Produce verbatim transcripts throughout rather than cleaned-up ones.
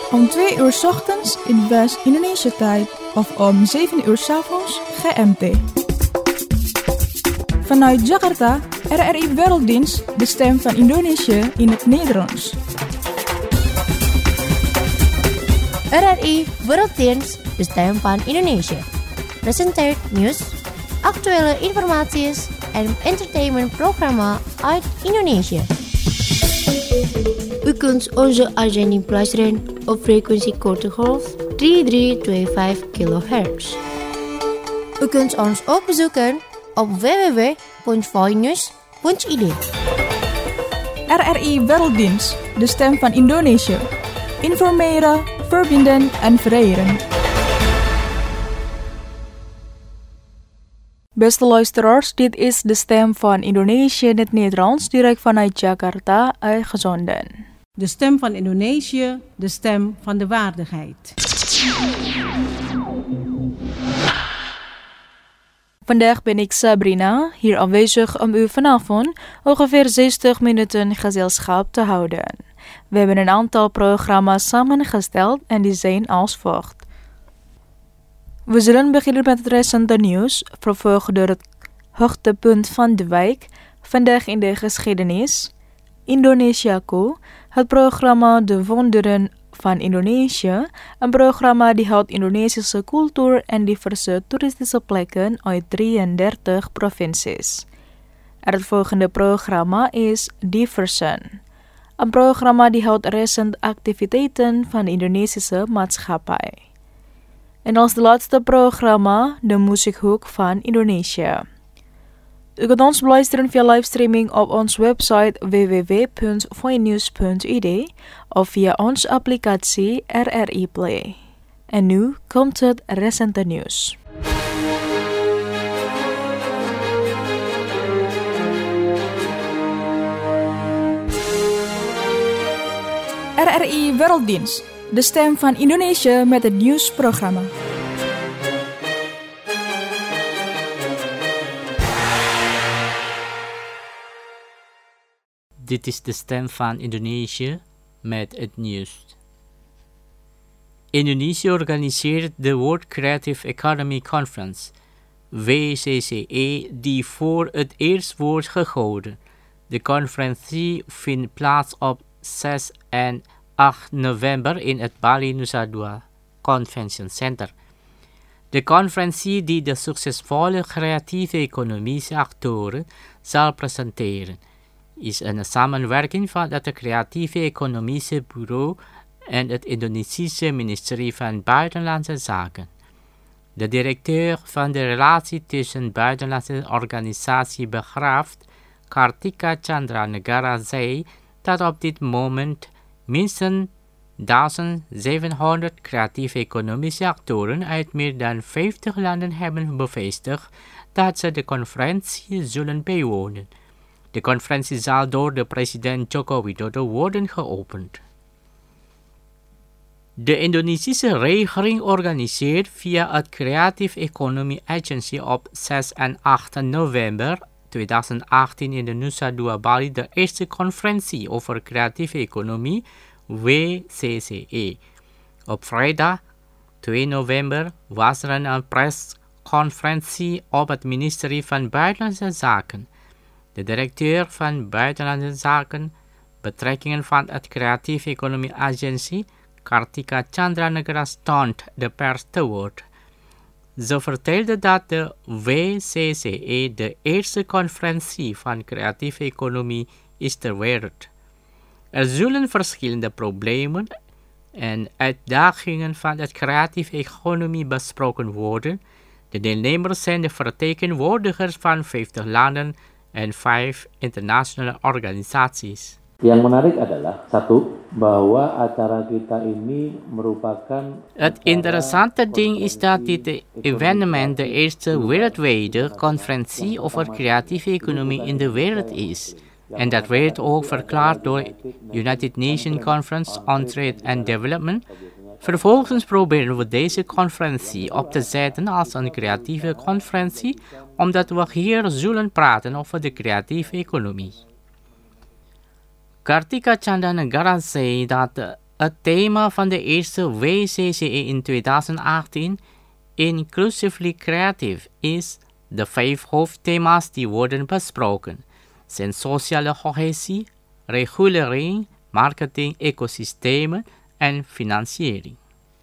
Om twee uur 's ochtends in West-Indonesië-tijd of om zeven uur 's avonds G M T. Vanuit Jakarta, R R I Werelddienst, de stem van Indonesië in het Nederlands. R R I Werelddienst, de stem van Indonesië. Presenteert nieuws, actuele informatie en entertainmentprogramma uit Indonesië. U kunt onze uitzending beluisteren op frequentie korte golf drie drie twee vijf kilohertz. U kunt ons ook bezoeken op w w w punt voinews punt i d. R R I Werelddienst, de stem van Indonesië. Informeren, verbinden en vereren. Beste luisteraars, dit is de stem van Indonesië in het Nederlands, direct vanuit Jakarta uitgezonden. De stem van Indonesië, de stem van de waardigheid. Vandaag ben ik Sabrina, hier aanwezig om u vanavond ongeveer zestig minuten gezelschap te houden. We hebben een aantal programma's samengesteld en die zijn als volgt. We zullen beginnen met het recente nieuws, vervolgd door het hoogtepunt van de week, vandaag in de geschiedenis, Indonesiaku, het programma De Wonderen van Indonesië, een programma die houdt Indonesische cultuur en diverse toeristische plekken uit drieëndertig provincies. Het volgende programma is Diversen, een programma die houdt recent activiteiten van de Indonesische maatschappij. En als de laatste programma, de muziekhoek van Indonesië. U kunt ons beluisteren via livestreaming op onze website w w w punt voinews punt i d of via onze applicatie R R I Play. En nu komt het recente nieuws. R R I Werelddienst, de stem van Indonesië met het nieuwsprogramma. Dit is de stem van Indonesië met het nieuws. Indonesië organiseert de World Creative Economy Conference, W C C E, die voor het eerst wordt gehouden. De conferentie vindt plaats op zes en acht november in het Bali Nusa Dua Convention Center. De conferentie die de succesvolle creatieve economische actoren zal presenteren, is een samenwerking van het Creatieve Economische Bureau en het Indonesische ministerie van Buitenlandse Zaken. De directeur van de relatie tussen buitenlandse organisatie begraaft, Kartika Chandranegara, zei dat op dit moment minstens duizend zevenhonderd creatieve economische actoren uit meer dan vijftig landen hebben bevestigd dat ze de conferentie zullen bijwonen. De conferentie zal door de president Joko Widodo worden geopend. De Indonesische regering organiseert via het Creative Economy Agency op zes en acht november tweeduizend achttien in de Nusa Dua Bali de eerste conferentie over creatieve economie, W C C E. Op vrijdag twee november was er een persconferentie op het ministerie van Buitenlandse Zaken. De directeur van Buitenlandse Zaken, Betrekkingen van het Creative Economy Agency, Kartika Chandranegara, stond de pers te woord. Ze vertelde dat de W C C E de eerste conferentie van creatieve economie is ter wereld. Er zullen verschillende problemen en uitdagingen van de creatieve economie besproken worden. De deelnemers zijn de vertegenwoordigers van vijftig landen en vijf internationale organisaties. Yang menarik adalah satu bahwa acara kita ini merupakan. Het interessante ding is dat dit evenement de eerste wereldwijde conferentie over creatieve economie in de wereld is. En dat werd ook verklaard door United Nations Conference on Trade and Development. Vervolgens proberen we deze conferentie op te zetten als een creatieve conferentie, omdat we hier zullen praten over de creatieve economie. Kartika Chandranegara zei dat Het thema van de eerste W C C E in twintig achttien, Inclusively Creative, is de vijf hoofdthema's die worden besproken zijn sociale cohesie, regulering, marketing, ecosystemen en financiering.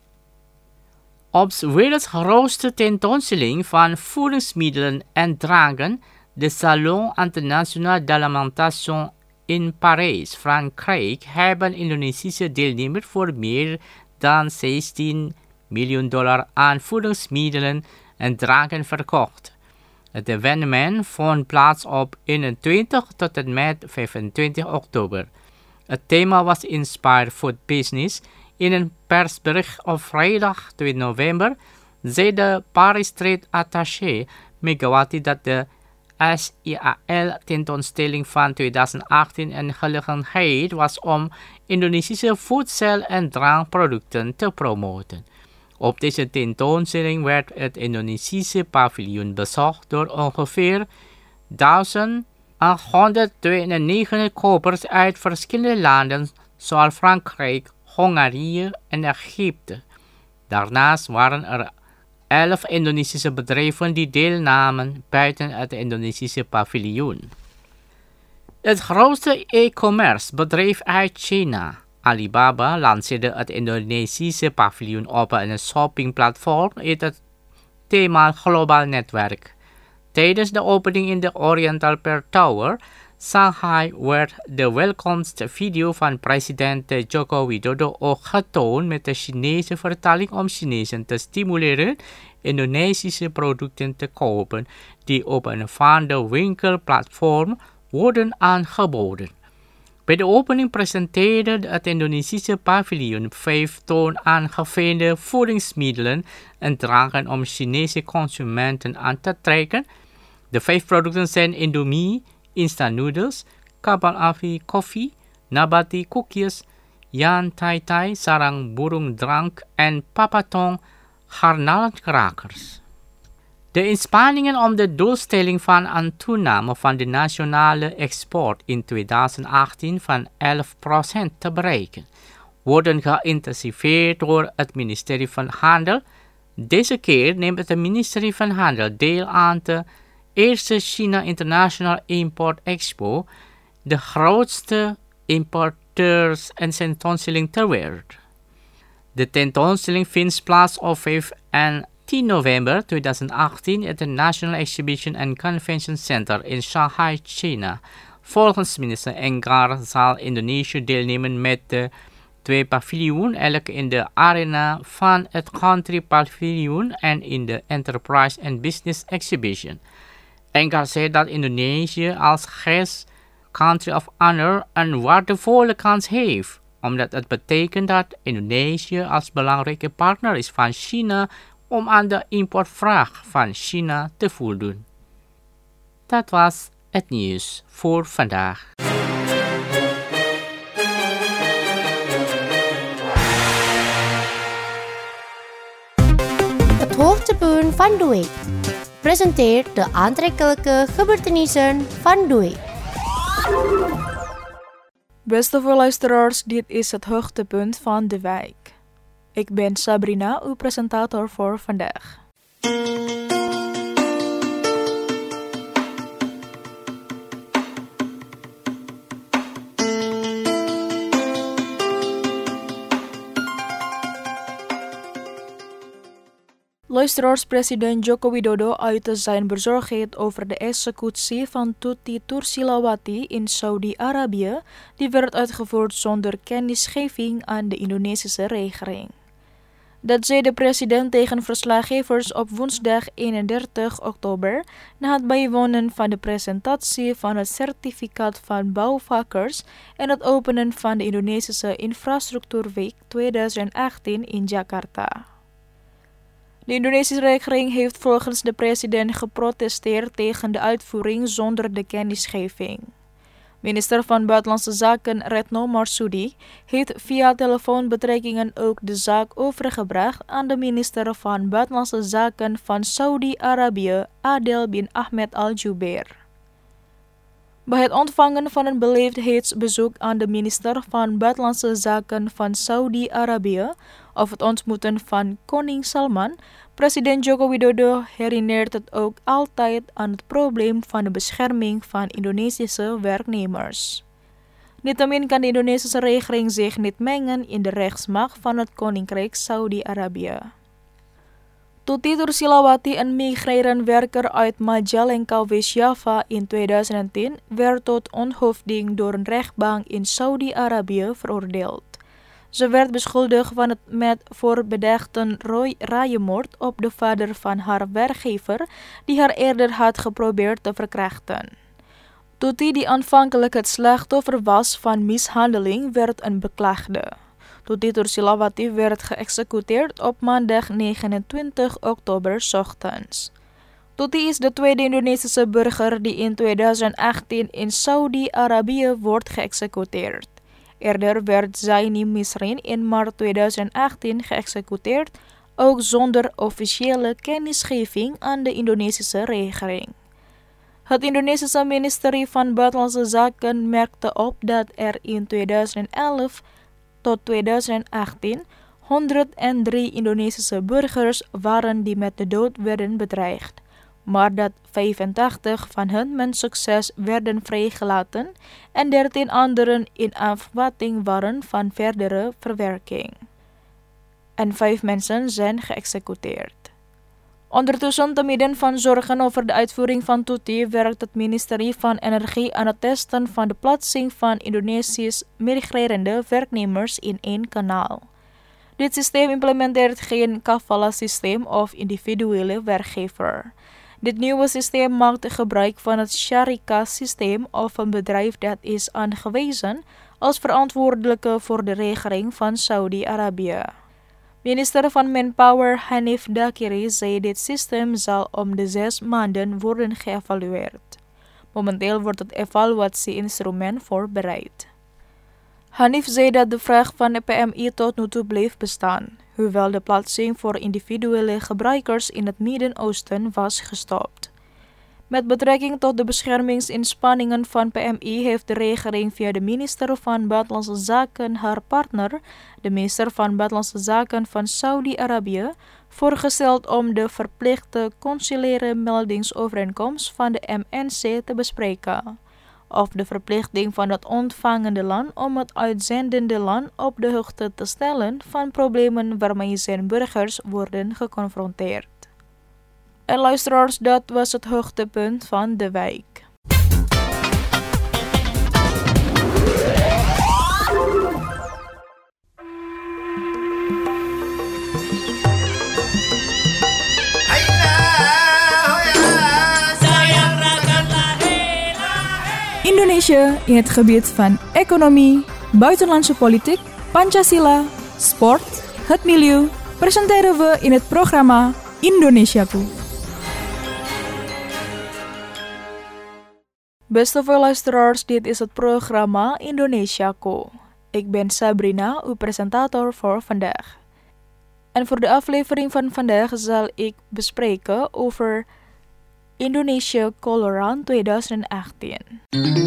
Op de werelds grootste tentoonstelling van voedingsmiddelen en dranken, de Salon International de l'Alimentation in Parijs, Frankrijk, hebben Indonesische deelnemers voor meer dan zestien miljoen dollar aan voedingsmiddelen en dranken verkocht. Het evenement vond plaats op eenentwintig tot en met vijfentwintig oktober. Het thema was Inspired Food Business. In een persbericht op vrijdag twee november zei de Paris Trade Attaché Megawati dat de S I A L-tentoonstelling van twintig achttien een gelegenheid was om Indonesische voedsel- en drankproducten te promoten. Op deze tentoonstelling werd het Indonesische paviljoen bezocht door ongeveer duizend achthonderdnegenennegentig kopers uit verschillende landen zoals Frankrijk, Hongarije en Egypte. Daarnaast waren er elf Indonesische bedrijven die deelnamen buiten het Indonesische paviljoen. Het grootste e-commerce bedrijf uit China, Alibaba, lanceerde het Indonesische paviljoen op een shoppingplatform in het thema Globaal Netwerk. Tijdens de opening in de Oriental Pearl Tower, Shanghai, werd de welkomstvideo van president Joko Widodo ook getoond met de Chinese vertaling om Chinezen te stimuleren Indonesische producten te kopen die op een van de winkelplatform worden aangeboden. Bij de opening presenteerde het Indonesische paviljoen vijf toonaangevende voedingsmiddelen en dranken om Chinese consumenten aan te trekken. De vijf producten zijn Indomie, instant noodles, Kapal Api koffie, Nabati koekjes, Yan Tai Tai sarang burung drank en Papatong garnalenkrakers. De inspanningen om de doelstelling van een toename van de nationale export in twintig achttien van elf procent te bereiken, worden geïntensiveerd door het ministerie van Handel. Deze keer neemt het ministerie van Handel deel aan de eerste China International Import Expo, de grootste importeurs- en tentoonstelling ter wereld. De tentoonstelling vindt plaats op vijf en tien november twintig achttien at het National Exhibition and Convention Center in Shanghai, China. Volgens minister Enggar zal Indonesië deelnemen met de twee paviljoen, elk in de arena van het Country Paviljoen en in de Enterprise and Business Exhibition. Enggar zei dat Indonesië als guest country of honor een waardevolle kans heeft, omdat het betekent dat Indonesië als belangrijke partner is van China om aan de importvraag van China te voldoen. Dat was het nieuws voor vandaag. Het hoogtepunt van de week presenteert de aantrekkelijke gebeurtenissen van de week. Beste luisteraars, dit is het hoogtepunt van de week. Ik ben Sabrina, uw presentator voor vandaag. Luisteraars, president Joko Widodo uitte zijn bezorgdheid over de executie van Tuti Tursilawati in Saudi-Arabië, die werd uitgevoerd zonder kennisgeving aan de Indonesische regering. Dat zei de president tegen verslaggevers op woensdag eenendertig oktober na het bijwonen van de presentatie van het certificaat van bouwvakkers en het openen van de Indonesische Infrastructuurweek twintig achttien in Jakarta. De Indonesische regering heeft volgens de president geprotesteerd tegen de uitvoering zonder de kennisgeving. Minister van Buitenlandse Zaken Retno Marsudi heeft via telefoonbetrekkingen ook de zaak overgebracht aan de minister van Buitenlandse Zaken van Saudi-Arabië, Adel bin Ahmed Al Jubeir. Bij het ontvangen van een beleefdheidsbezoek aan de minister van Buitenlandse Zaken van Saudi-Arabië of het ontmoeten van koning Salman, president Joko Widodo herinnert het ook altijd aan het probleem van de bescherming van Indonesische werknemers. Niettemin kan de Indonesische regering zich niet mengen in de rechtsmacht van het Koninkrijk Saudi-Arabië. Tuti Tursilawati, een migrerend werker uit Majalengka, West-Java in tweeduizend tien, werd tot onthoofding door een rechtbank in Saudi-Arabië veroordeeld. Ze werd beschuldigd van het met voorbedachte raaienmoord op de vader van haar werkgever, die haar eerder had geprobeerd te verkrachten. Tuti, die aanvankelijk het slachtoffer was van mishandeling, werd een beklaagde. Tuti Tursilawati werd geëxecuteerd op maandag negenentwintig oktober 's ochtends. Tuti is de tweede Indonesische burger die in tweeduizend achttien in Saudi-Arabië wordt geëxecuteerd. Eerder werd Zaini Misrin in maart tweeduizend achttien geëxecuteerd, ook zonder officiële kennisgeving aan de Indonesische regering. Het Indonesische ministerie van Buitenlandse Zaken merkte op dat er in tweeduizend elf tot tweeduizend achttien honderddrie Indonesische burgers waren die met de dood werden bedreigd, maar dat vijfentachtig van hen met succes werden vrijgelaten en dertien anderen in afwachting waren van verdere verwerking. En vijf mensen zijn geëxecuteerd. Ondertussen, te midden van zorgen over de uitvoering van Tuti, werkt het ministerie van Energie aan het testen van de plaatsing van Indonesisch migrerende werknemers in één kanaal. Dit systeem implementeert geen kafala-systeem of individuele werkgever. Dit nieuwe systeem maakt gebruik van het Sharika-systeem of een bedrijf dat is aangewezen als verantwoordelijke voor de regering van Saudi-Arabië. Minister van Manpower Hanif Dakiri zei dit systeem zal om de zes maanden worden geëvalueerd. Momenteel wordt het evaluatie-instrument voorbereid. Hanif zei dat de vraag van de P M I tot nu toe bleef bestaan, hoewel de plaatsing voor individuele gebruikers in het Midden-Oosten was gestopt. Met betrekking tot de beschermingsinspanningen van P M I heeft de regering via de minister van Buitenlandse Zaken haar partner, de minister van Buitenlandse Zaken van Saudi-Arabië, voorgesteld om de verplichte consulaire meldingsovereenkomst van de M N C te bespreken, of de verplichting van het ontvangende land om het uitzendende land op de hoogte te stellen van problemen waarmee zijn burgers worden geconfronteerd. En luisteraars, dat was het hoogtepunt van de week. Indonesië in het gebied van economie, buitenlandse politiek, Pancasila, sport, het milieu, presenteren we in het programma Indonesiaku. Beste luisteraars, dit is het programma Indonesiaku. Ik ben Sabrina, uw presentator voor vandaag. En voor de aflevering van vandaag zal ik bespreken over Indonesia Color Run tweeduizend achttien.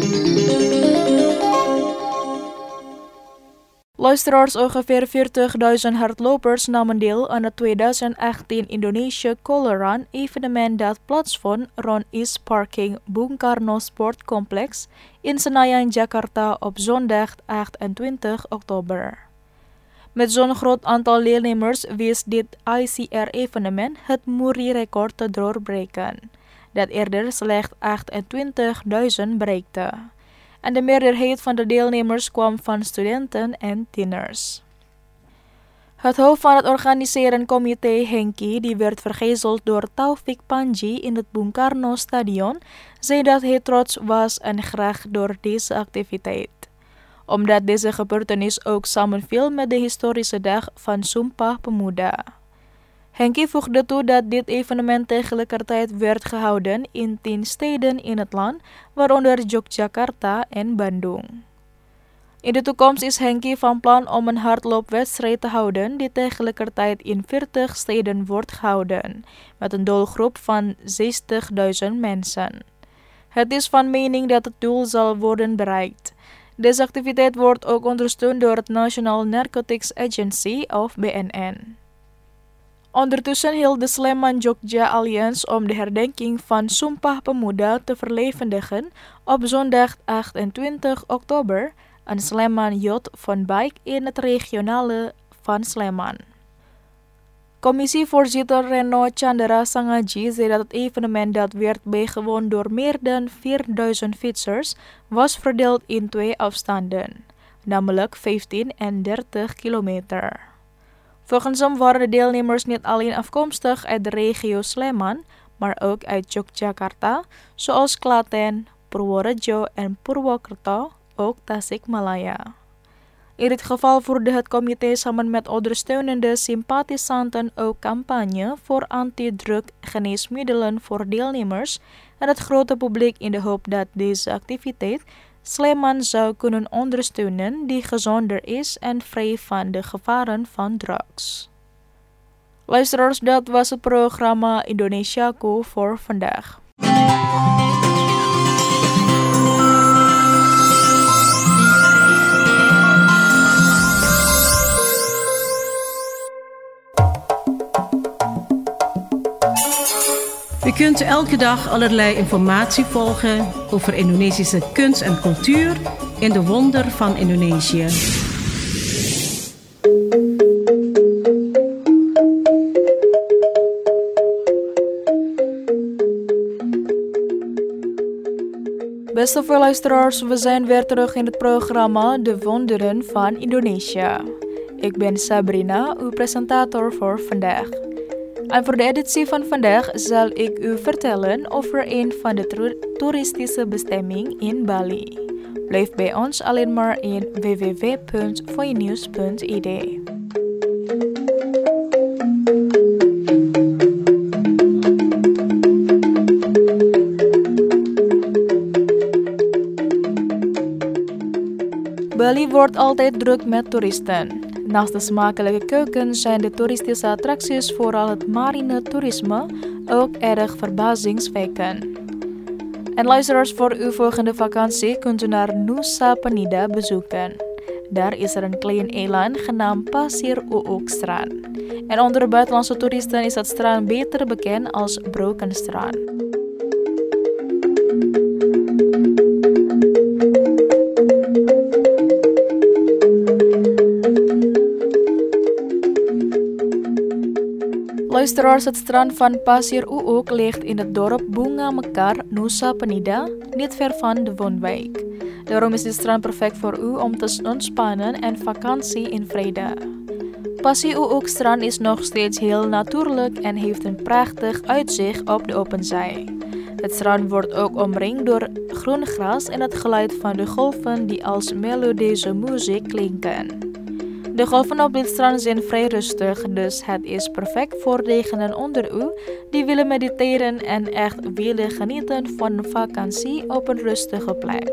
Luisteraars, ongeveer veertigduizend hardlopers namen deel aan het tweeduizend achttien Indonesia Color Run evenement dat plaatsvond rond East Parking Bung Karno Sportcomplex in Senayan, Jakarta op zondag achtentwintig oktober. Met zo'n groot aantal deelnemers wist dit I C R-evenement het Muri-record te doorbreken, dat eerder slechts achtentwintigduizend bereikte. En de meerderheid van de deelnemers kwam van studenten en tieners. Het hoofd van het organiserend comité Hengki, die werd vergezeld door Taufik Panji in het Bung Karno Stadion, zei dat hij trots was en graag door deze activiteit, omdat deze gebeurtenis ook samenviel met de historische dag van Sumpah Pemuda. Hengki voegde toe dat dit evenement tegelijkertijd werd gehouden in tien steden in het land, waaronder Yogyakarta en Bandung. In de toekomst is Hengki van plan om een hardloopwedstrijd te houden die tegelijkertijd in veertig steden wordt gehouden, met een doelgroep van zestigduizend mensen. Het is van mening dat het doel zal worden bereikt. Deze activiteit wordt ook ondersteund door het National Narcotics Agency of B N N. Ondertussen hield de Sleman Jogja Alliance om de herdenking van Sumpah Pemuda te verlevendigen op zondag achtentwintig oktober een Sleman Youth Fun Bike in het regionale van Sleman. Commissievoorzitter Reno Chandra Sangaji zei dat het evenement dat werd bijgewoond door meer dan vierduizend fietsers was verdeeld in twee afstanden, namelijk vijftien en dertig kilometer. Volgens hem waren de deelnemers niet alleen afkomstig uit de regio Sleman, maar ook uit Yogyakarta, zoals Klaten, Purworejo en Purwokerto, ook Tasikmalaya. In dit geval voerde het comité samen met ondersteunende sympathisanten ook campagne voor antidrug-geneesmiddelen voor deelnemers en het grote publiek in de hoop dat deze activiteit Sleman zou kunnen ondersteunen die gezonder is en vrij van de gevaren van drugs. Luisteraars, dat was het programma Indonesiaku voor vandaag. U kunt elke dag allerlei informatie volgen over Indonesische kunst en cultuur in de wonder van Indonesië. Beste veel luisteraars, we zijn weer terug in het programma De Wonderen van Indonesië. Ik ben Sabrina, uw presentator voor vandaag. En voor de editie van vandaag zal ik u vertellen over een van de toeristische bestemmingen in Bali. Blijf bij ons alleen maar in w w w punt voinews punt i d. Bali wordt altijd druk met toeristen. Naast de smakelijke keuken zijn de toeristische attracties, vooral het marine toerisme, ook erg verbazingswekkend. En luisteraars, voor uw volgende vakantie kunt u naar Nusa Penida bezoeken. Daar is er een klein eiland genaamd Pasir Uuk Strand. En onder de buitenlandse toeristen is het strand beter bekend als Broken Strand. Luisteraars, het strand van Pasir Uuk ligt in het dorp Bunga Mekar, Nusa Penida, niet ver van de woonwijk. Daarom is dit strand perfect voor u om te ontspannen en vakantie in vrede. Pasir Uuk strand is nog steeds heel natuurlijk en heeft een prachtig uitzicht op de open zee. Het strand wordt ook omringd door groen gras en het geluid van de golven die als melodieuze muziek klinken. De golven op dit strand zijn vrij rustig, dus het is perfect voor degenen onder u die willen mediteren en echt willen genieten van een vakantie op een rustige plek.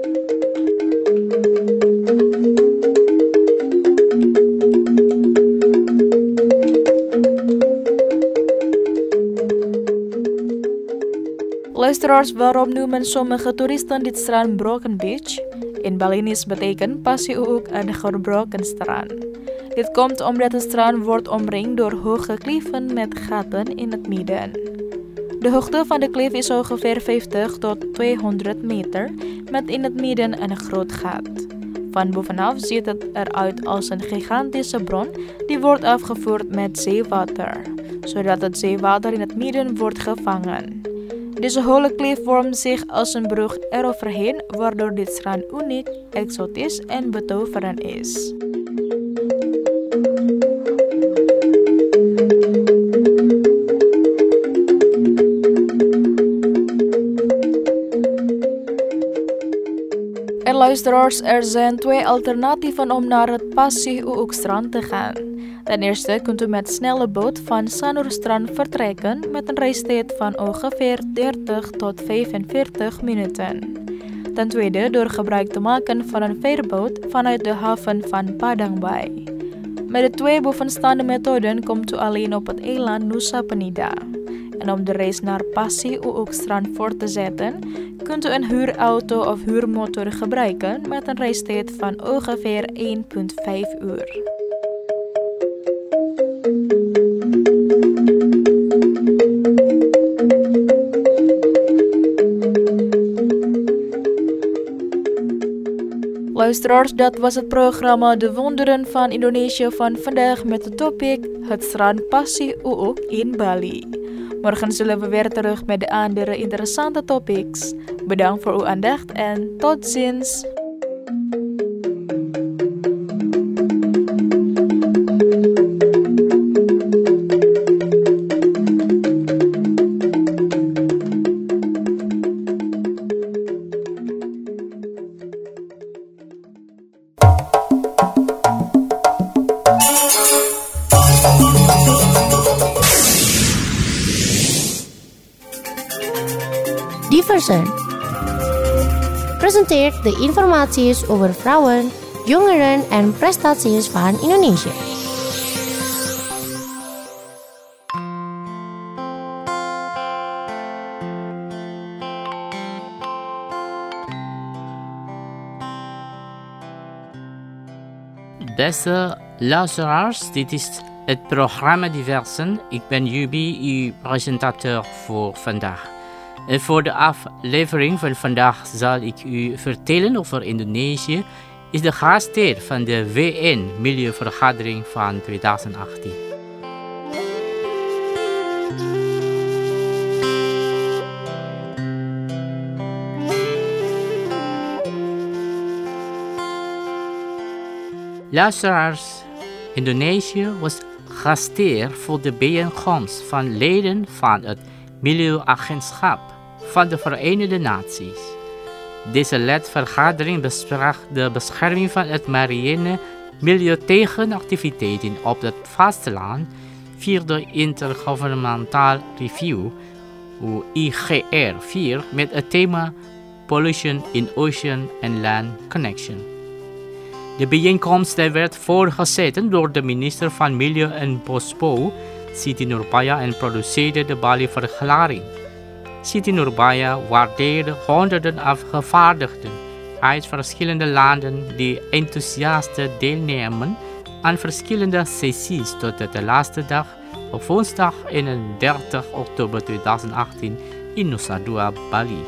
Luisteraars, waarom noemen sommige toeristen dit strand Broken Beach? In Balinese betekent Pasir Uuk een gebroken strand. Dit komt omdat het strand wordt omringd door hoge kliffen met gaten in het midden. De hoogte van de klif is ongeveer vijftig tot tweehonderd meter, met in het midden een groot gat. Van bovenaf ziet het eruit als een gigantische bron die wordt afgevoerd met zeewater, zodat het zeewater in het midden wordt gevangen. Deze holle klif vormt zich als een brug eroverheen, waardoor dit strand uniek, exotisch en betoverend is. En luisteraars, er zijn twee alternatieven om naar het Pasir Uuk strand te gaan. Ten eerste kunt u met snelle boot van Sanurstrand vertrekken met een reistijd van ongeveer dertig tot vijfenveertig minuten. Ten tweede door gebruik te maken van een veerboot vanuit de haven van Padang Bay. Met de twee bovenstaande methoden komt u alleen op het eiland Nusa Penida. En om de reis naar Passie Uuk-strand voor te zetten, kunt u een huurauto of huurmotor gebruiken met een reistijd van ongeveer één komma vijf uur. Luisteraars, dat was het programma De Wonderen van Indonesië van vandaag met de topic het strand Passie Uuk in Bali. Morgen zullen we weer terug met de andere interessante topics. Bedankt voor uw aandacht en tot ziens! Diversen presenteert de informaties over vrouwen, jongeren en prestaties van Indonesië. Beste luisteraars, dit is het programma Diversen. Ik ben Jubi, uw presentator voor vandaag. En voor de aflevering van vandaag zal ik u vertellen over Indonesië, is de gastheer van de V N Milieuvergadering van twintig achttien. Luisteraars, Indonesië was gastheer voor de bijeenkomst van leden van het Milieuagentschap van de Verenigde Naties. Deze ledvergadering besprak de bescherming van het mariene milieu tegen activiteiten op het vasteland via de Intergovernmental Review, I G R vier, met het thema Pollution in Ocean and Land Connection. De bijeenkomst werd voorgezeten door de minister van Milieu en Bosbouw, Siti Nurbaya, en produceerde de Bali-verklaring. Siti Nurbaya waardeerde honderden afgevaardigden uit verschillende landen die enthousiast deelnemen aan verschillende sessies tot de laatste dag op woensdag eenendertig oktober twintig achttien in Nusa Dua, Bali.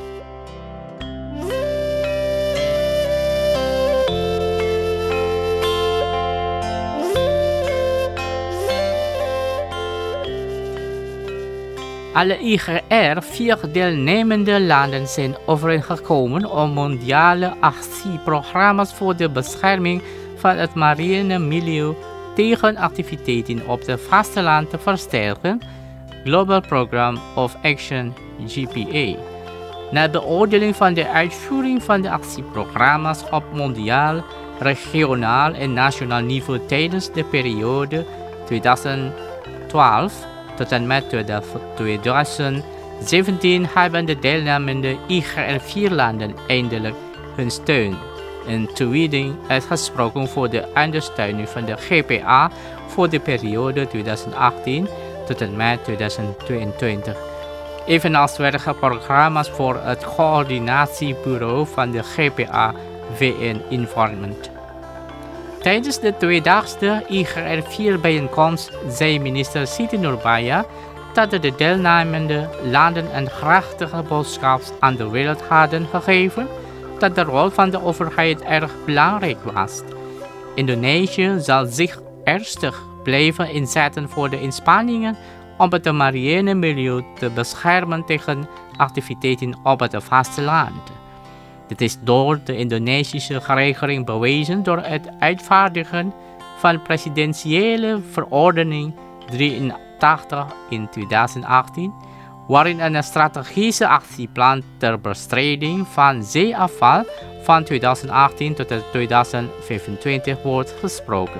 Alle I G R vier deelnemende landen zijn overeengekomen om mondiale actieprogramma's voor de bescherming van het mariene milieu tegen activiteiten op het vasteland te versterken, Global Program of Action G P A. Na beoordeling van de uitvoering van de actieprogramma's op mondiaal, regionaal en nationaal niveau tijdens de periode twintig twaalf tot en met twintig zeventien hebben de deelnemende I G R vier landen eindelijk hun steun en toewijding uitgesproken voor de ondersteuning van de G P A voor de periode twintig achttien tot en met twintig tweeëntwintig. Evenals werkprogramma's voor het coördinatiebureau van de G P A V N Environment. Tijdens de tweedagse I G R vier bijeenkomst zei minister Siti Nurbaya dat de deelnemende landen een krachtige boodschap aan de wereld hadden gegeven dat de rol van de overheid erg belangrijk was. Indonesië zal zich ernstig blijven inzetten voor de inspanningen om het mariene milieu te beschermen tegen activiteiten op het vasteland. Dit is door de Indonesische regering bewezen door het uitvaardigen van presidentiële verordening drieëntachtig in twintig achttien, waarin een strategische actieplan ter bestrijding van zeeafval van twintig achttien tot twintig vijfentwintig wordt gesproken.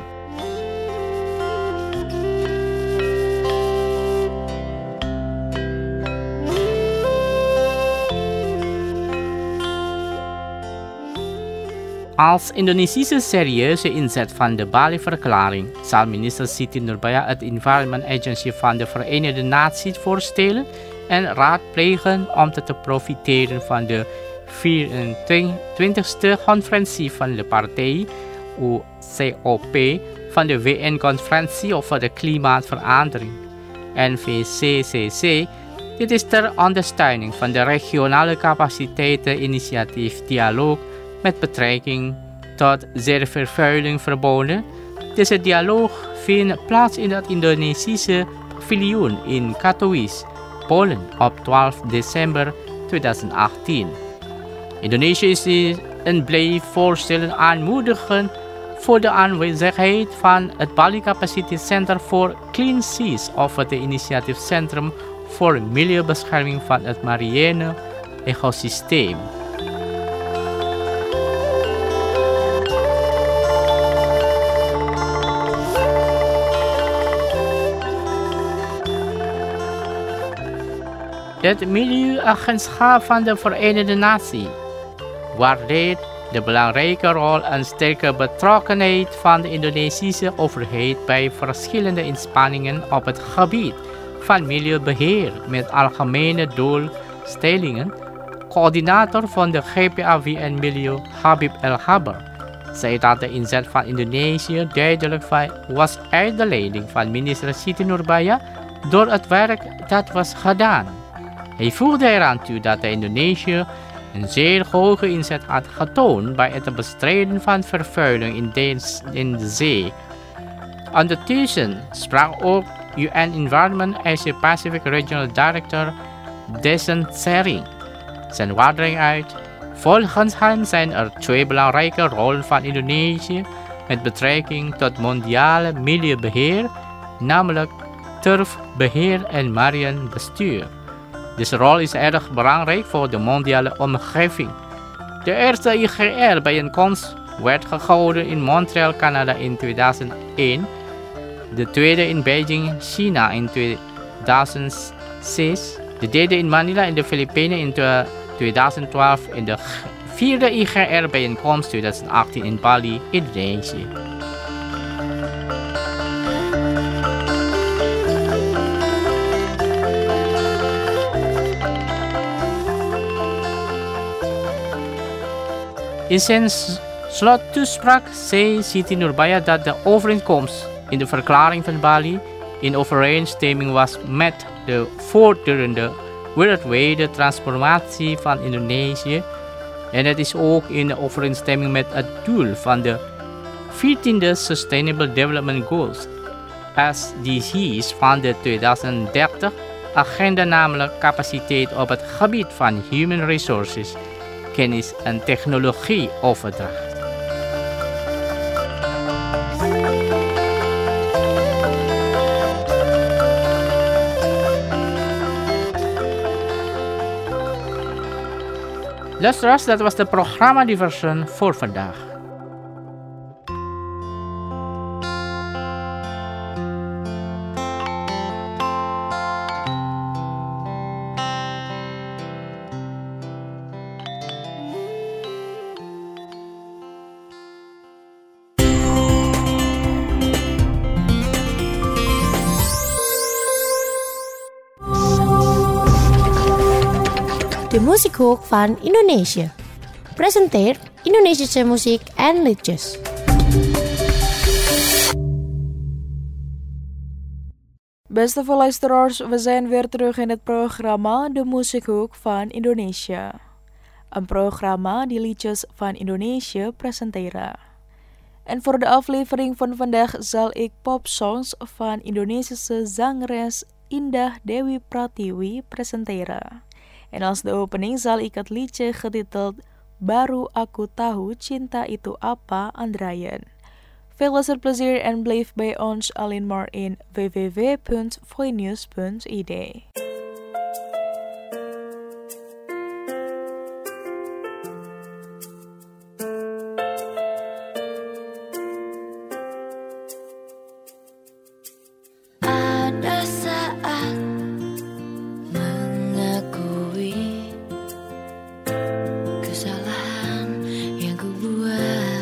Als Indonesische serieuze inzet van de Bali-verklaring zal minister Siti Nurbaya het Environment Agency van de Verenigde Naties voorstellen en raadplegen om te profiteren van de vierentwintigste conferentie van de partij, U C O P, van de W N-conferentie over de klimaatverandering, N V C C C. Dit is ter ondersteuning van de regionale capaciteiteninitiatief Dialoog met betrekking tot zeevervuiling verboden. Deze dialoog vindt plaats in het Indonesische paviljoen in Katowice, Polen op twaalf december tweeduizend achttien. Indonesië is een blijft voorstellen aanmoedigen voor de aanwezigheid van het Bali Capaciteitscentrum voor Clean Seas of het initiatiefcentrum voor milieubescherming van het mariene ecosysteem. Het Milieuagentschap van de Verenigde Naties waardeert de belangrijke rol en sterke betrokkenheid van de Indonesische overheid bij verschillende inspanningen op het gebied van milieubeheer met algemene doelstellingen. Coördinator van de G P A W N Milieu, Habib El Haber, zei dat de inzet van Indonesië duidelijk was uit de leiding van minister Siti Nurbaya door het werk dat was gedaan. Hij voegde eraan toe dat de Indonesië een zeer hoge inzet had getoond bij het bestrijden van vervuiling in de, in de zee. Ondertussen sprak ook U N Environment Asia Pacific Regional Director Desen Sering zijn waardering uit. Volgens hem zijn er twee belangrijke rollen van Indonesië met betrekking tot mondiale milieubeheer, namelijk turfbeheer en marien bestuur. Deze rol is erg belangrijk voor de mondiale omgeving. De eerste I G R-bijeenkomst werd gehouden in Montreal, Canada in tweeduizend één, de tweede in Beijing, China in tweeduizend zes, de derde in Manila in de Filipijnen in tweeduizend twaalf en de vierde I G R-bijeenkomst tweeduizend achttien in Bali, Indonesië. In zijn slottoespraak zei Siti Nurbaya dat de overeenkomst in de verklaring van Bali in overeenstemming was met de voortdurende wereldwijde transformatie van Indonesië en het is ook in overeenstemming met het doel van de veertiende Sustainable Development Goals, S D Gs van de tweeduizend dertig agenda, namelijk capaciteit op het gebied van human resources, kennis en technologie overdracht. Luisteraars, dat was de programma Diversion voor vandaag. De muziekhoek van Indonesië. Presenteert Indonesische muziek en liedjes. Beste luisteraars, we zijn weer terug in het programma De Muziekhoek van Indonesië. Een programma die liedjes van Indonesië presenteren. En voor de aflevering van vandaag zal ik popsongs van Indonesische zangeres Indah Dewi Pratiwi presenteren. En als de opening zal ik het liedje getiteld Baru Aku Tahu Cinta Itu Apa aandraaien. Veel luisterplezier en blijf bij ons alleen maar in w w w punt voinews punt i d. Kesalahan yang ku buat.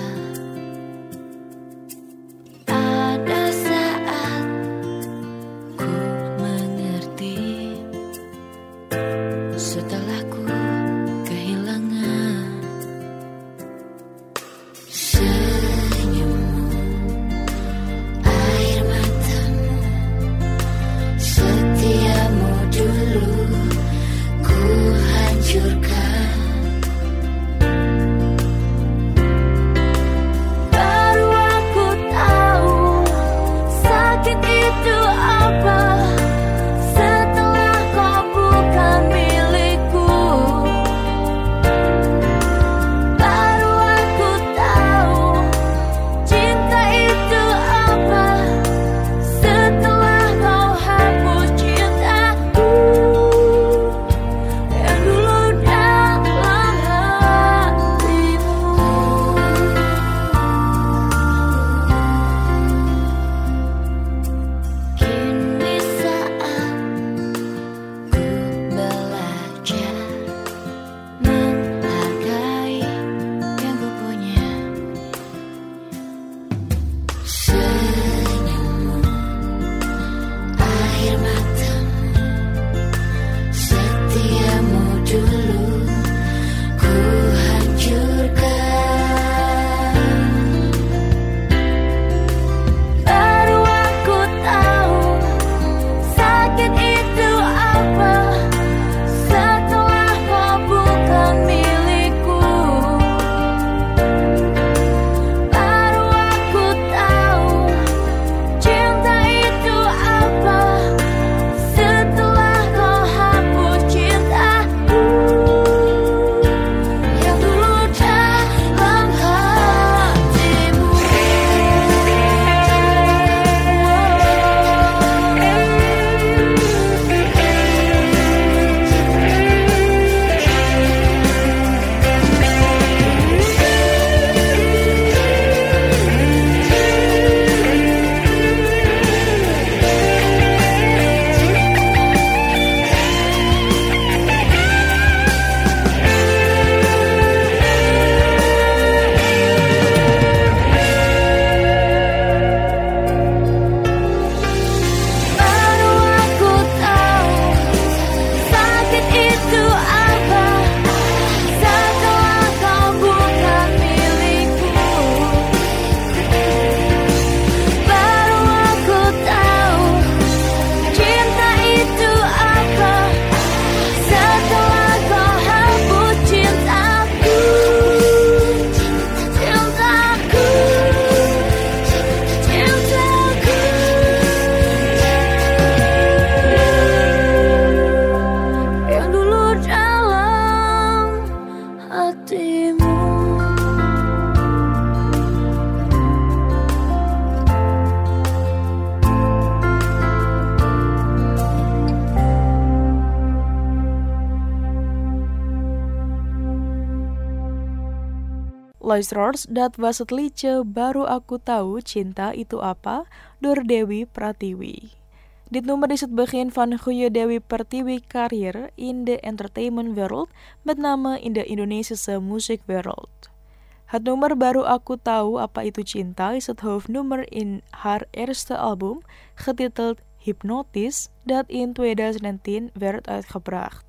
Luisteraars, dat was het liedje Baru Aku Tahu Cinta Itu Apa door Dewi Pratiwi. Dit nummer is het begin van goede Dewi Pratiwi carrière in de entertainmentwereld, met name in de Indonesische muziekwereld. Het nummer Baru Aku Tahu Apa Itu Cinta is het hoofdnummer in haar eerste album, getiteld Hypnotis, dat in twintig tien werd uitgebracht.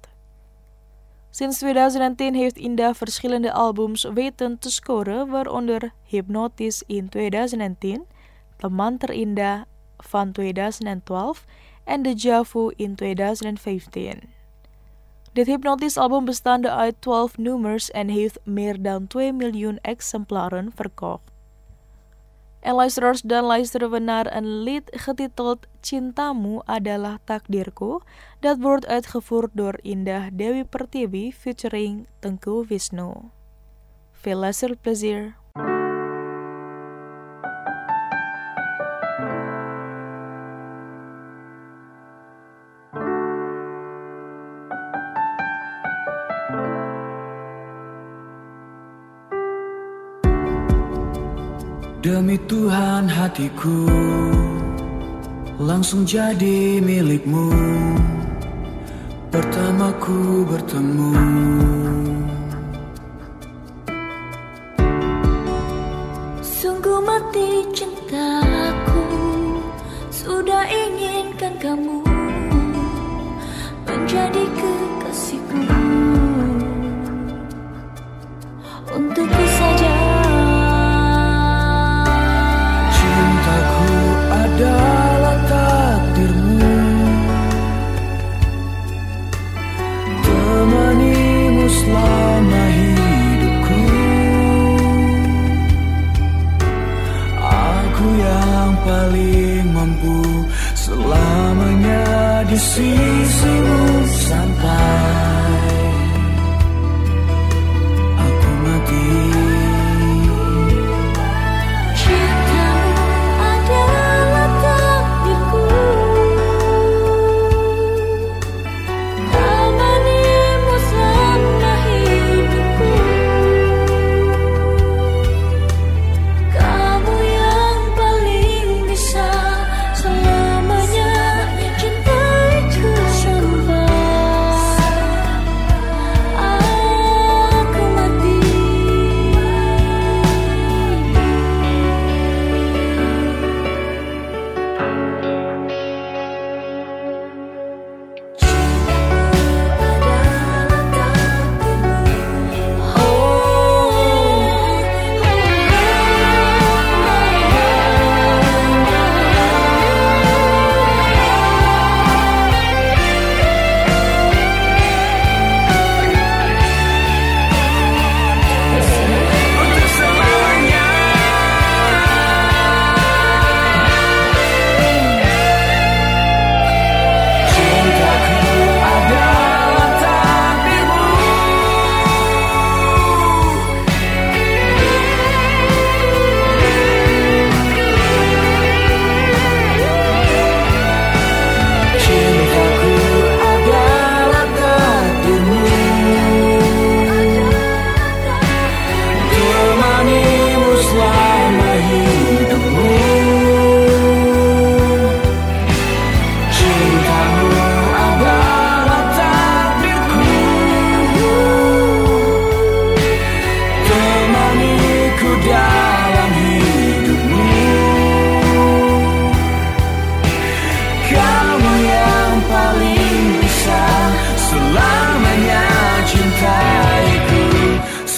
Sinds twintig tien heeft Indah verschillende albums weten te scoren, waaronder Hypnotis in twintig tien, Teman Terindah van twintig twaalf en Deja Vu in twintig vijftien. Dit Hypnotis album bestaande uit twaalf nummers en heeft meer dan twee miljoen exemplaren verkocht. En luisteraars, dan luisteren we naar een lied getiteld Cintamu Adalah Takdirku, dat wordt uitgevoerd door Indah Dewi Pertiwi featuring Tengku Wisnu. Veel luisterplezier. Demi Tuhan hatiku langsung jadi milikmu, pertama ku bertemu. Sungguh mati cintaku, sudah inginkan kamu menjadi kekasihku. Untukku saja adalah takdirmu, temanimu selama hidupku. Aku yang paling mampu selamanya di sisimu sampai aku mati. Cinta itu sampai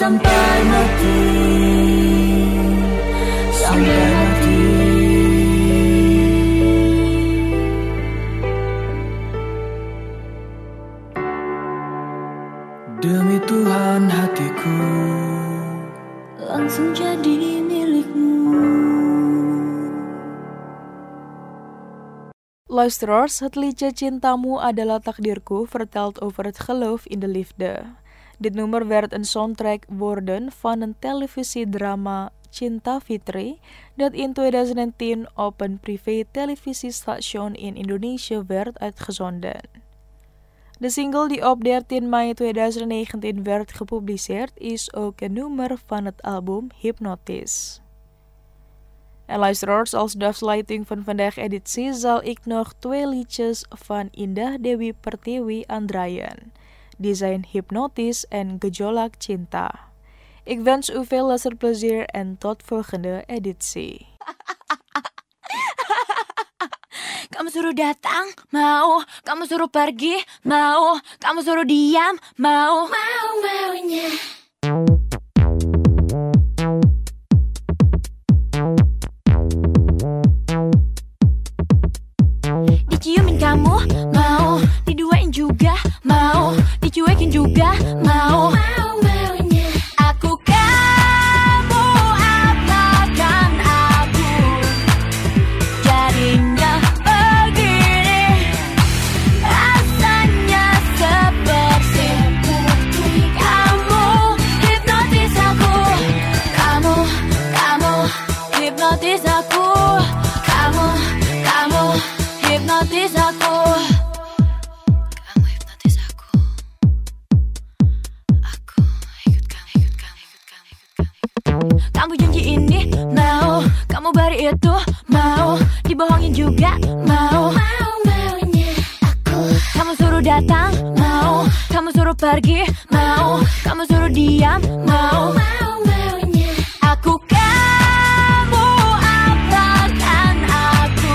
sampai mati, sampai mati. Demi Tuhan hatiku langsung jadi milikmu. Luisteraars, het liedje Cintamu adalah takdirku verteld over het geloof in de liefde. Dit nummer werd een soundtrack worden van een televisiedrama Cinta Fitri dat in twintig tien op een privé televisiestation in Indonesië werd uitgezonden. De single die op dertien mei twintig negentien werd gepubliceerd is ook een nummer van het album Hypnotis. En luisteraars, als de afsluiting van vandaag editie zal ik nog twee liedjes van Indah Dewi Pertiwi aandraaien. Die zijn Hypnotis en Gejolak Cinta. Ik wens u veel luisterplezier en tot volgende editie. Kamu suruh datang, mau. Kamu suruh pergi, mau. Kamu suruh diam, mau. Mau-maunya. Diciumin kamu, mau. Diduain juga, mau. Dicuekin juga, mau. Mau-maunya. Aku kamu, apakan aku. Jadinya begini, rasanya seperti kamu hipnotis aku. Kamu, kamu hipnotis aku. Kamu, kamu hipnotis aku. Kamu hipnotis aku. Aku ikut kamu, ikut kamu, ikut kamu, ikut kamu, ikut kamu. Kamu janji ini, mau. Kamu bari itu, mau. Dibohongin juga, mau. Mau-maunya aku. Kamu suruh datang, mau. Kamu suruh pergi, mau. Kamu suruh diam, mau. Mau-maunya aku. Kamu apakan aku.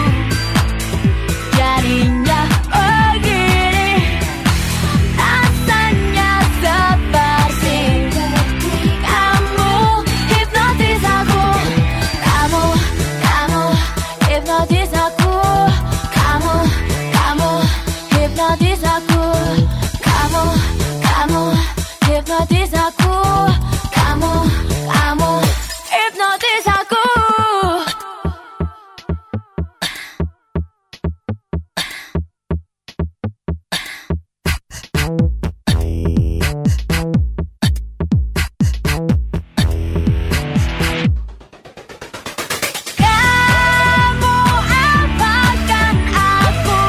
Jadinya begini, rasanya seperti kamu hipnotis aku. Kamu, kamu hipnotis aku. Kamu, kamu hipnotis aku. Kamu, kamu hipnotis aku. Kamu, kamu hipnotis aku. Kamu apakan aku.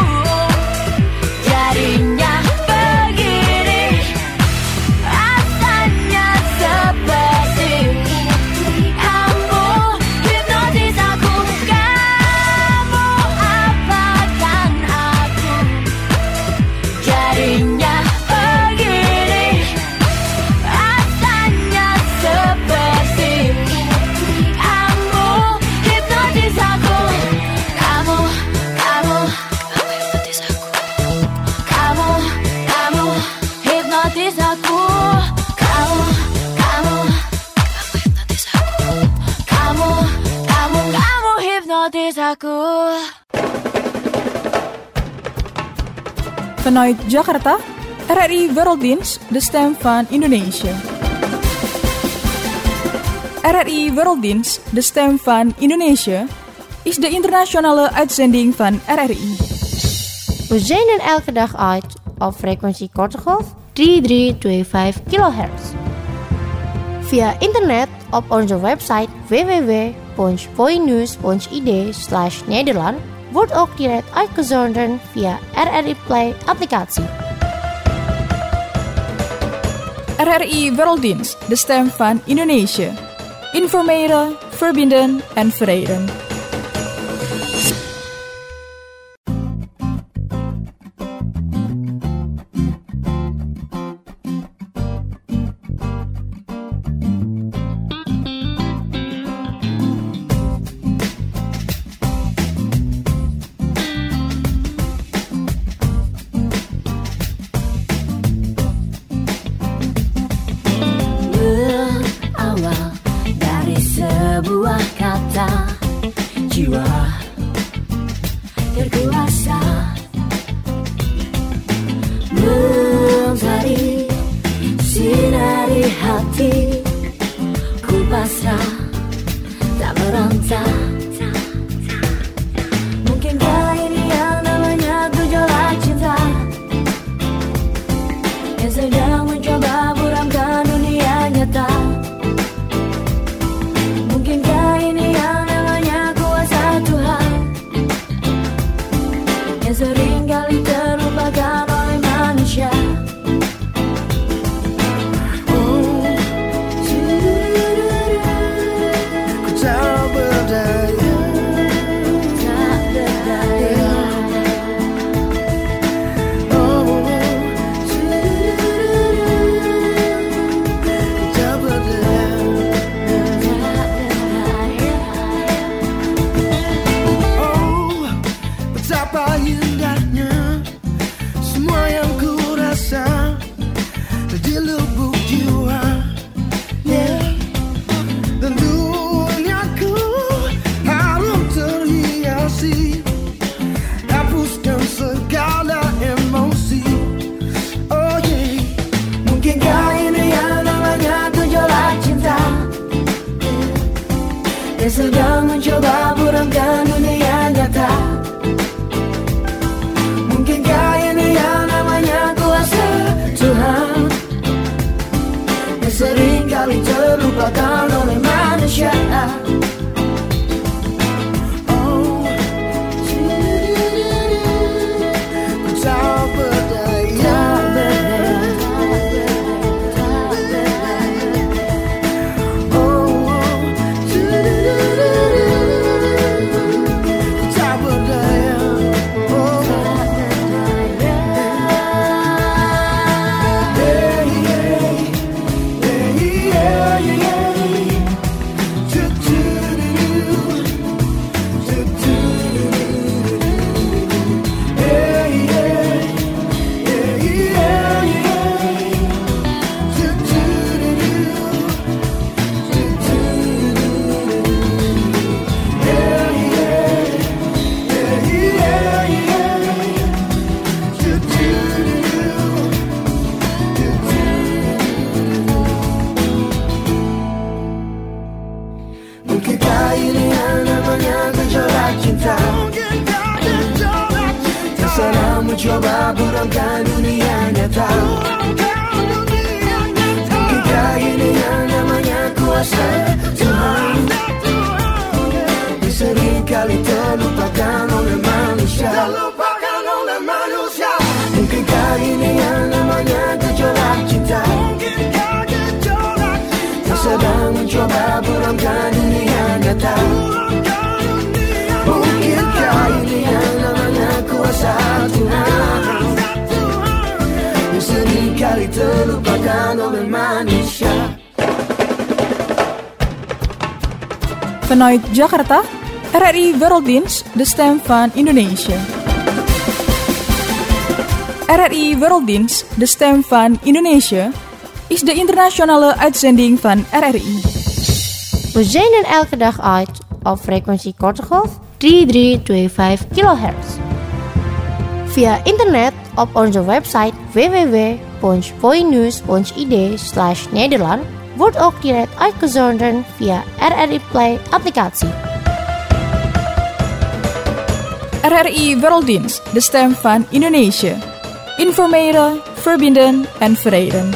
Jadinya begini, rasanya seperti kamu hipnotis aku. Kamu apakan aku. Jadinya begini, rasanya seperti kamu hipnotis aku. Kamu, kamu, kamu hipnotis aku. Kamu, kamu hipnotis aku. Kamu, kamu, kamu hipnotis aku. Kamu, kamu, kamu hipnotis aku. Vanuit Jakarta, R R I Werelddienst, de stem van Indonesië. R R I Werelddienst, de stem van Indonesië, is de internationale uitzending van R R I. We zenden elke dag uit op frequentie korte golf drie drie twee vijf kilohertz. Via internet op onze website w w w punt spoinews punt i d slash Nederland wordt ook direct uitgezonden via R R I Play applicatie. R R I Werelddienst, de stem van Indonesië. Informeren, verbinden en verenigen. Berhenti yang seringkali terlupakan oleh manusia. Oh, ku tak berdaya, Tak berdaya. oh, ku tak berdaya. Oh, betapa indahnya semua yang ku rasa di lubuk jiwa, yeah. Dan duniaku harum terhiasi, hapuskan segala emosi. Oh yeah. Mungkinkah ini yang namanya gejolak cinta, yang sedang mencoba buramkan dunia nyata? Mungkinkah ini yang namanya kuasa Tuhan, yang seringkali terlupakan oleh manusia? Oh, ku tak berdaya, oh, ku tak berdaya, oh, yeah, yeah, yeah, yeah, yeah. Do-do-do-do, do-do-do-do, yeah, yeah, yeah, yeah, yeah. Do-do-do-do, do-do-do-do, yeah, yeah, yeah, yeah, yeah. Do-do-do-do, do-do-do-do. Mungkinkah ini yang namanya gejolak cinta, yang sedang mencoba buramkan dunia nyata? Mungkinkah ini yang namanya kuasa Tuhan, yang seringkali terlupakan oleh manusia? Mungkinkah ini yang namanya gejolak cinta, yang sedang mencoba buramkan dunia nyata? Mungkinkah ini yang namanya kuasa Tuhan, yang seringkali terlupakan oleh manusia? Vanuit Jakarta, R R I Werelddienst, de stem van Indonesië. R R I Werelddienst, de stem van Indonesië, is de internationale uitzending van R R I. We zenden elke dag uit op frequentie korte golf drie drie twee vijf kilohertz. Via internet op onze website w w w punt voinews punt i d slash Nederland wordt ook direct uitgezonden via R R I Play applicatie. R R I Werelddienst, de stem van Indonesië. Informeren, verbinden en verenigen.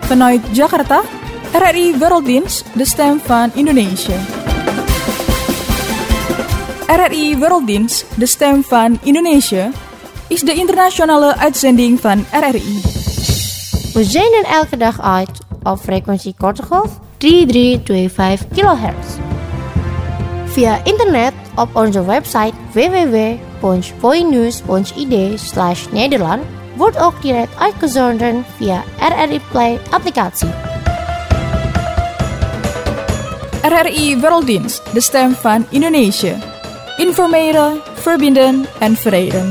Vanuit Jakarta, R R I Werelddienst, de stem van Indonesië. R R I Werelddienst, de stem van Indonesië, is de internationale uitzending van R R I. We zenden elke dag uit op frequentie korte golf drie drie twee vijf kilohertz. Via internet op onze website w w w punt voinews punt i d slash Nederland wordt ook direct uitgezonden via R R I Play applicatie. R R I Werelddienst, de stem van Indonesië. Informeren, verbinden en verenigen.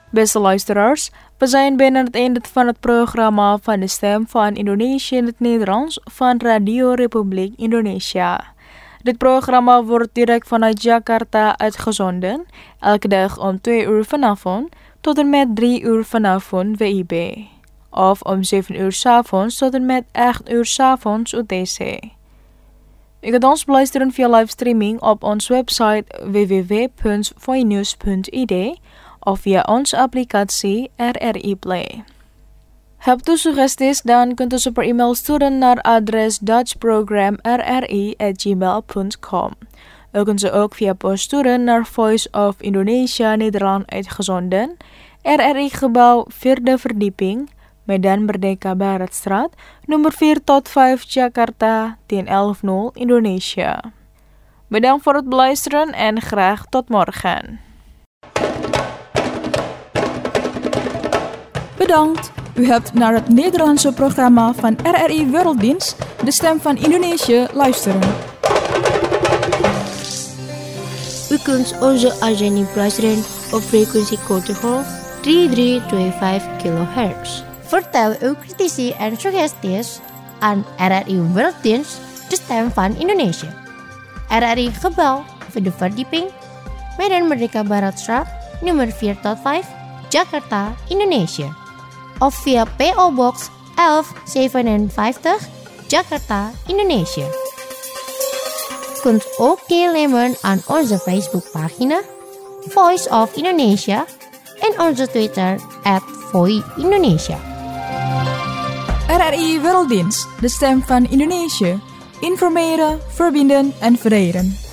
Beste luisteraars, we zijn bijna aan het einde van het programma van de Stem van Indonesië in het Nederlands van Radio Republiek Indonesia. Dit programma wordt direct vanuit Jakarta uitgezonden, elke dag om twee uur vanavond tot en met drie uur vanavond W I B. Of om zeven uur 's avonds tot en met acht uur 's avonds U T C. U kunt ons beluisteren via livestreaming op onze website w w w punt voinews punt i d of via onze applicatie R R I Play. Hebt u suggesties, dan kunt u ze per e-mail sturen naar adres dutchprogram r r i at gmail punt com. U kunt ze ook via post sturen naar Voice of Indonesia Nederland uitgezonden, R R I Gebouw vierde verdieping, Medan Merdeka Baratstraat, nummer vier tot vijf Jakarta, tien elf nul Indonesia. Bedankt voor het beluisteren en graag tot morgen. Bedankt. U hebt naar het Nederlandse programma van R R I Werelddienst, de Stem van Indonesië, luisteren. U kunt onze uitzending beluisteren op frequentie kortegolf drie drie twee vijf kilohertz. Vertel uw critici en suggesties aan R R I Werelddienst, de Stem van Indonesië. R R I Gebouw, vierde verdieping, Medan Merdeka Baratstraat, nummer vier tot vijf, Jakarta, Indonesië. Of via P O Box elf zevenenvijftig, Jakarta, Indonesië. U kunt ook deelnemen aan onze Facebookpagina Voice of Indonesia en onze Twitter at Voi Indonesia. R R I Werelddienst, de Stem van Indonesië. Informeren, verbinden en verenigen.